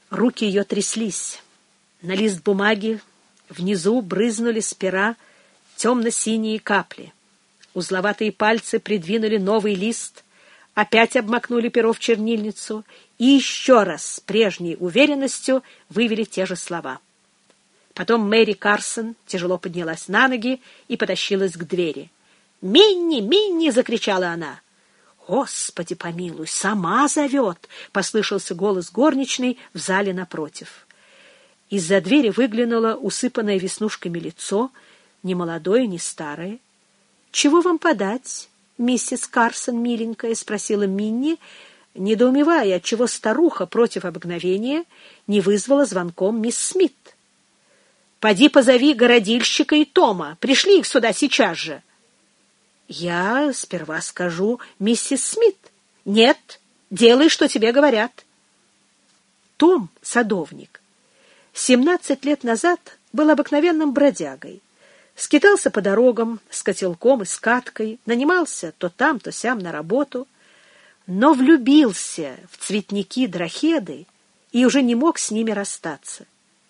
Руки ее тряслись. На лист бумаги внизу брызнули с пера темно-синие капли. Узловатые пальцы придвинули новый лист, опять обмакнули перо в чернильницу и еще раз с прежней уверенностью вывели те же слова. Потом Мэри Карсон тяжело поднялась на ноги и потащилась к двери. «Минни! Минни!» — закричала она. «Господи помилуй, сама зовет!» — послышался голос горничной в зале напротив. Из-за двери выглянуло усыпанное веснушками лицо, ни молодое, ни старое. «Чего вам подать, миссис Карсон, миленькая?» — спросила Минни, недоумевая, отчего старуха против обыкновения не вызвала звонком мисс Смит. «Поди позови городильщика и Тома. Пришли их сюда сейчас же». «Я сперва скажу миссис Смит». «Нет, делай, что тебе говорят». Том, садовник, 17 лет назад был обыкновенным бродягой. Скитался по дорогам с котелком и с каткой, нанимался то там, то сям на работу, но влюбился в цветники дрохеды и уже не мог с ними расстаться.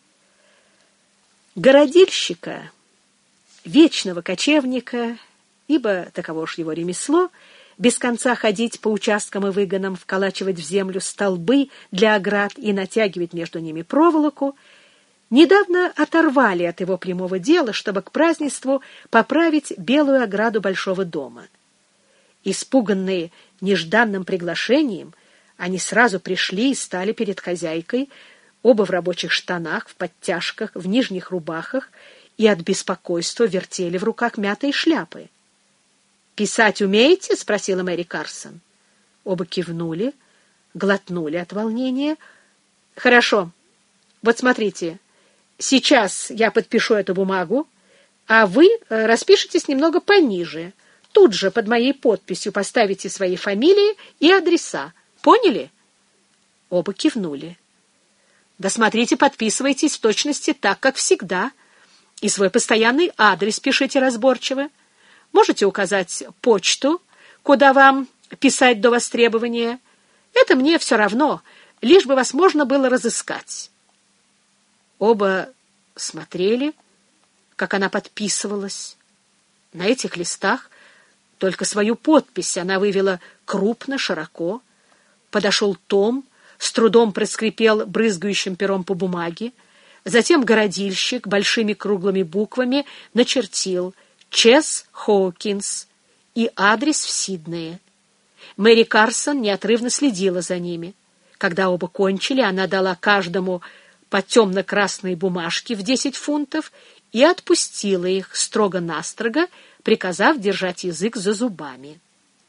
Городильщика, вечного кочевника, ибо таково ж его ремесло, без конца ходить по участкам и выгонам, вколачивать в землю столбы для оград и натягивать между ними проволоку, недавно оторвали от его прямого дела, чтобы к празднеству поправить белую ограду большого дома. Испуганные нежданным приглашением, они сразу пришли и стали перед хозяйкой, оба в рабочих штанах, в подтяжках, в нижних рубахах, и от беспокойства вертели в руках мятые шляпы. «Писать умеете?» — спросила Мэри Карсон. Оба кивнули, глотнули от волнения. «Хорошо. Вот смотрите, сейчас я подпишу эту бумагу, а вы распишитесь немного пониже. Тут же под моей подписью поставите свои фамилии и адреса. Поняли?» Оба кивнули. «Да смотрите, подписывайтесь в точности так, как всегда. И свой постоянный адрес пишите разборчиво. Можете указать почту, куда вам писать до востребования. Это мне все равно, лишь бы вас можно было разыскать». Оба смотрели, как она подписывалась. На этих листах только свою подпись она вывела крупно, широко. Подошел Том, с трудом проскрипел брызгающим пером по бумаге. Затем городильщик большими круглыми буквами начертил «Чес Хоукинс» и адрес в Сиднее. Мэри Карсон неотрывно следила за ними. Когда оба кончили, она дала каждому по темно-красной бумажке в 10 фунтов и отпустила их строго-настрого, приказав держать язык за зубами.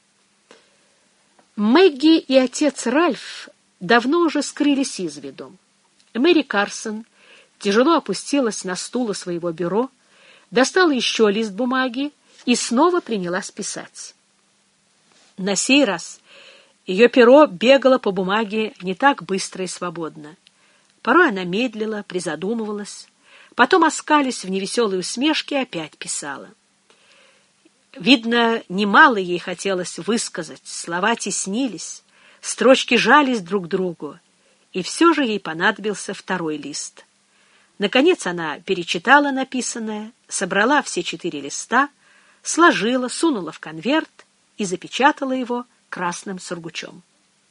Мэгги и отец Ральф давно уже скрылись из виду. Мэри Карсон тяжело опустилась на стул у своего бюро, достала еще лист бумаги и снова принялась писать. На сей раз ее перо бегало по бумаге не так быстро и свободно. Порой она медлила, призадумывалась, потом, оскалясь в невеселой усмешке, опять писала. Видно, немало ей хотелось высказать, слова теснились, строчки жались друг к другу, и все же ей понадобился второй лист. Наконец она перечитала написанное, собрала все 4 листа, сложила, сунула в конверт и запечатала его красным сургучом.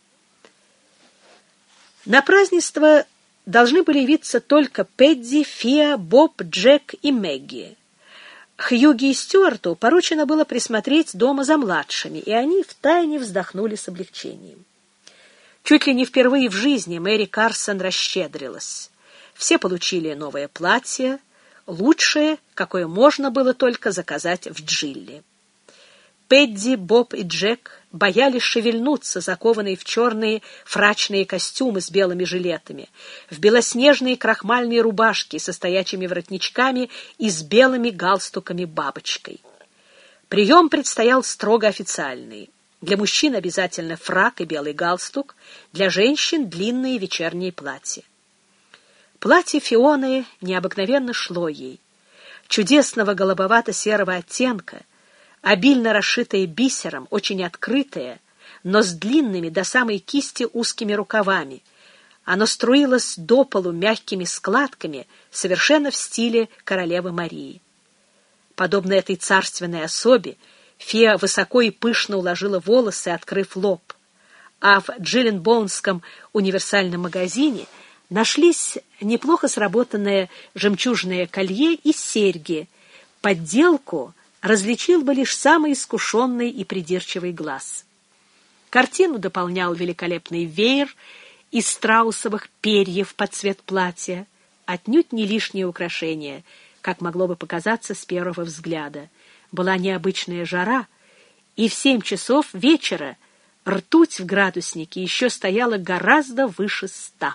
На празднество должны были явиться только Пэдди, Фиа, Боб, Джек и Мэгги. Хьюги и Стюарту поручено было присмотреть дома за младшими, и они втайне вздохнули с облегчением. Чуть ли не впервые в жизни Мэри Карсон расщедрилась. Все получили новое платье, лучшее, какое можно было только заказать в Джилли. Пэдди, Боб и Джек боялись шевельнуться, закованные в черные фрачные костюмы с белыми жилетами, в белоснежные крахмальные рубашки со стоячими воротничками и с белыми галстуками-бабочкой. Прием предстоял строго официальный. Для мужчин обязательно фрак и белый галстук, для женщин длинные вечерние платья. Платье Фионы необыкновенно шло ей. Чудесного голубовато-серого оттенка, обильно расшитое бисером, очень открытое, но с длинными до самой кисти узкими рукавами. Оно струилось до полу мягкими складками, совершенно в стиле королевы Марии. Подобно этой царственной особе, фея высоко и пышно уложила волосы, открыв лоб. А в Джилленбоунском универсальном магазине нашлись неплохо сработанное жемчужное колье и серьги. Подделку различил бы лишь самый искушенный и придирчивый глаз. Картину дополнял великолепный веер из страусовых перьев под цвет платья, отнюдь не лишнее украшение, как могло бы показаться с первого взгляда. Была необычная жара, и в 7 часов вечера ртуть в градуснике еще стояла гораздо выше 100.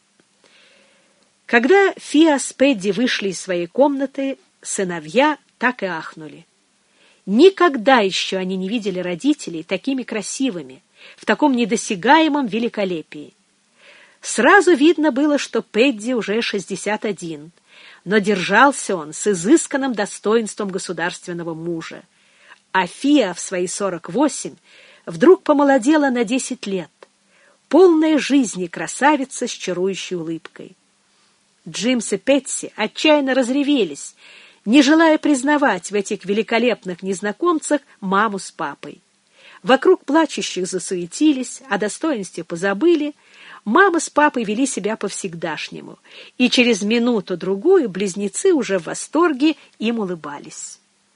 Когда Фиа с Пэдди вышли из своей комнаты, сыновья так и ахнули. Никогда еще они не видели родителей такими красивыми, в таком недосягаемом великолепии. Сразу видно было, что Пэдди уже 61, но держался он с изысканным достоинством государственного мужа. А Фиа в свои 48 вдруг помолодела на 10 лет, полная жизни красавица с чарующей улыбкой. Джимс и Пэтси отчаянно разревелись, не желая признавать в этих великолепных незнакомцах маму с папой. Вокруг плачущих засуетились, о достоинстве позабыли. Мама с папой вели себя по-всегдашнему, и через минуту-другую близнецы уже в восторге им улыбались.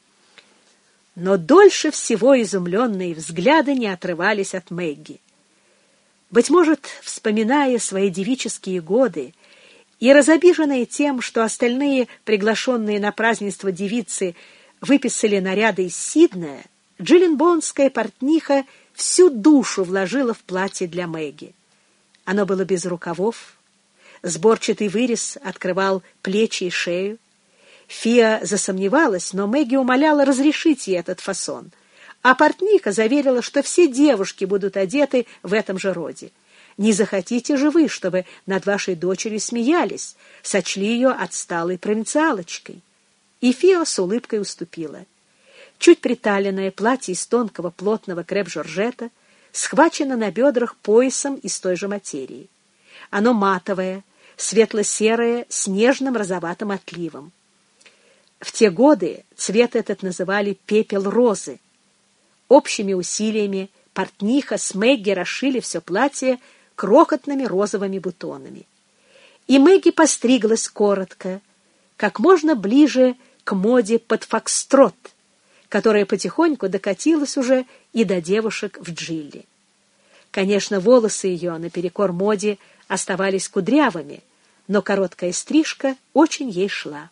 Но дольше всего изумленные взгляды не отрывались от Мэгги. Быть может, вспоминая свои девические годы и разобиженные тем, что остальные приглашенные на празднество девицы выписали наряды из Сиднея, джилленбоунская портниха всю душу вложила в платье для Мэгги. Оно было без рукавов, сборчатый вырез открывал плечи и шею. Фиа засомневалась, но Мэгги умоляла разрешить ей этот фасон, а портниха заверила, что все девушки будут одеты в этом же роде. Не захотите же вы, чтобы над вашей дочерью смеялись, сочли ее отсталой провинциалочкой. И Фиа с улыбкой уступила. Чуть приталенное платье из тонкого плотного креп-жоржета схвачено на бедрах поясом из той же материи. Оно матовое, светло-серое, с нежным розоватым отливом. В те годы цвет этот называли «пепел розы». Общими усилиями портниха с Мэгги расшили все платье крохотными розовыми бутонами. И Мэгги постриглась коротко, как можно ближе к моде под фокстрот, которая потихоньку докатилась уже и до девушек в Джилли. Конечно, волосы ее, наперекор моде, оставались кудрявыми, но короткая стрижка очень ей шла.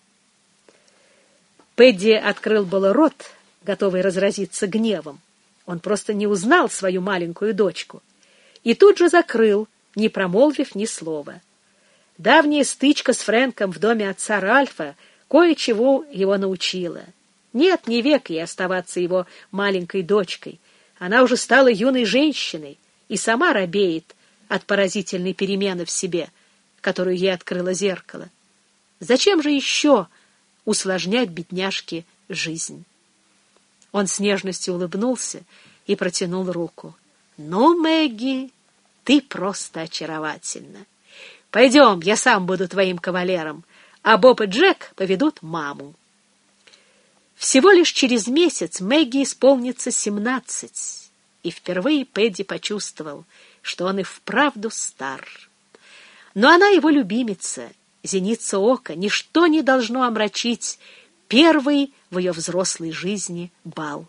Пэдди открыл было рот, готовый разразиться гневом. Он просто не узнал свою маленькую дочку. И тут же закрыл, не промолвив ни слова. Давняя стычка с Фрэнком в доме отца Ральфа кое-чего его научила. Нет, не век ей оставаться его маленькой дочкой. Она уже стала юной женщиной и сама робеет от поразительной перемены в себе, которую ей открыло зеркало. Зачем же еще усложнять бедняжке жизнь? Он с нежностью улыбнулся и протянул руку. «Ну, Мэгги, ты просто очаровательна. Пойдем, я сам буду твоим кавалером, а Боб и Джек поведут маму». Всего лишь через месяц Мэгги исполнится 17, и впервые Пэдди почувствовал, что он и вправду стар. Но она его любимица, зеница ока, ничто не должно омрачить первый в ее взрослой жизни бал.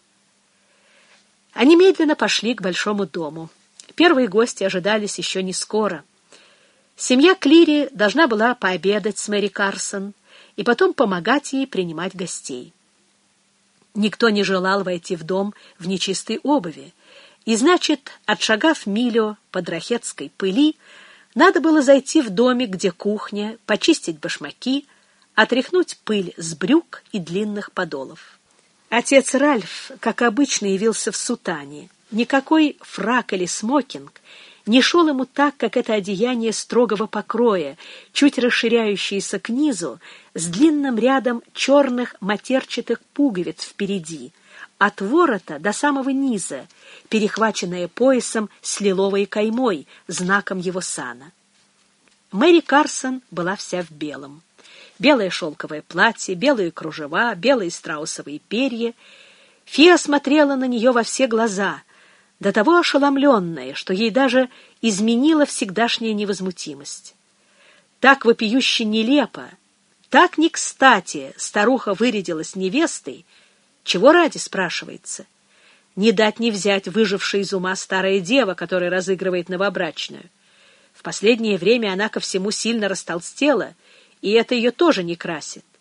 Они медленно пошли к большому дому. Первые гости ожидались еще не скоро. Семья Клири должна была пообедать с Мэри Карсон и потом помогать ей принимать гостей. Никто не желал войти в дом в нечистой обуви, и, значит, отшагав милю по драхетской пыли, надо было зайти в домик, где кухня, почистить башмаки, отряхнуть пыль с брюк и длинных подолов. Отец Ральф, как обычно, явился в сутане. Никакой фрак или смокинг не шел ему так, как это одеяние строгого покроя, чуть расширяющееся к низу, с длинным рядом черных матерчатых пуговиц впереди, от ворота до самого низа, перехваченное поясом с лиловой каймой, знаком его сана. Мэри Карсон была вся в белом. Белое шелковое платье, белые кружева, белые страусовые перья. Фия смотрела на нее во все глаза, до того ошеломленная, что ей даже изменила всегдашняя невозмутимость. Так вопиюще нелепо, так не кстати старуха вырядилась невестой, чего ради, спрашивается. Не дать не взять выжившая из ума старая дева, которая разыгрывает новобрачную. В последнее время она ко всему сильно растолстела, и это ее тоже не красит.